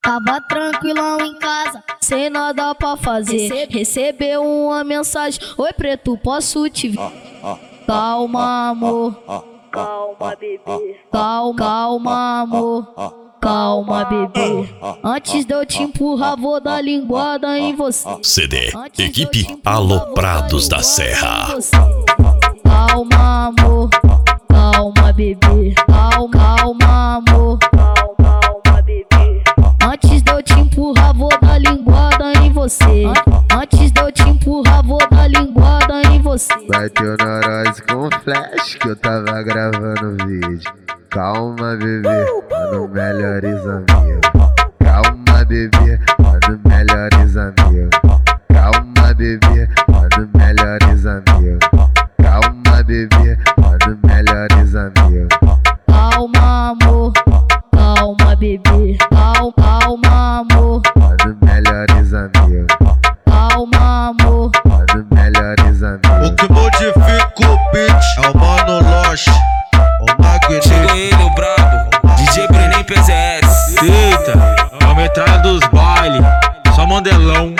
Tava tranquilão em casa, sem nada pra fazer. Recebeu uma mensagem: oi preto, posso te ver? Calma amor, calma bebê, calma amor, calma bebê. Antes de eu te empurrar, vou dar linguada em você. CD, equipe Aloprados da Serra. Calma amor, calma bebê, calma amor, calma bebê. Antes de eu te empurrar, vou dar linguada em você. Antes de eu te empurrar, vou dar linguada em você. Bateu na nós com flash que eu tava gravando vídeo. Calma bebê, mano, melhores amigos. Calma bebê, mano, melhores amigos. Calma bebê, mano, melhores amigos. Calma bebê, mano, melhores amigos. Calma amor, calma bebê, calma amor, Mano, melhores amigos. calma amor. Mano, melhores amigos. O que modifica o beat é o Mano Losh, o Magneto. Chegou ele, o brabo, DJ Brenem PZS. Eita, a metralha dos baile, só mandelão.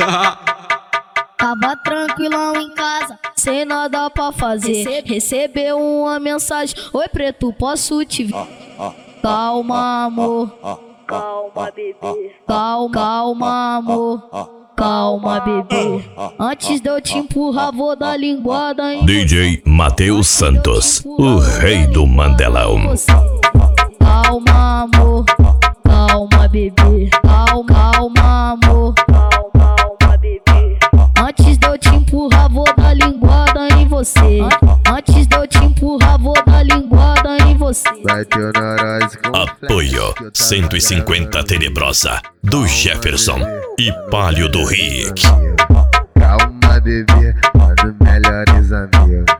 Tava tranquilão em casa, sem nada pra fazer. Recebeu uma mensagem: oi preto, posso te ver? Calma amor, calma bebê, calma amor, calma bebê. Antes de eu te empurrar, vou dar linguada em DJ Matheus Santos, o rei do Mandelão. Calma amor, calma bebê, calma amor, calma bebê. Antes de eu te empurrar, vou dar linguada em você. Antes de eu te empurrar, vou dar linguada em você. Bateu na nós com Apoio 150 Tenebrosa, do Jefferson e Palio do Rick. Calma bebê, mano, melhores amigos.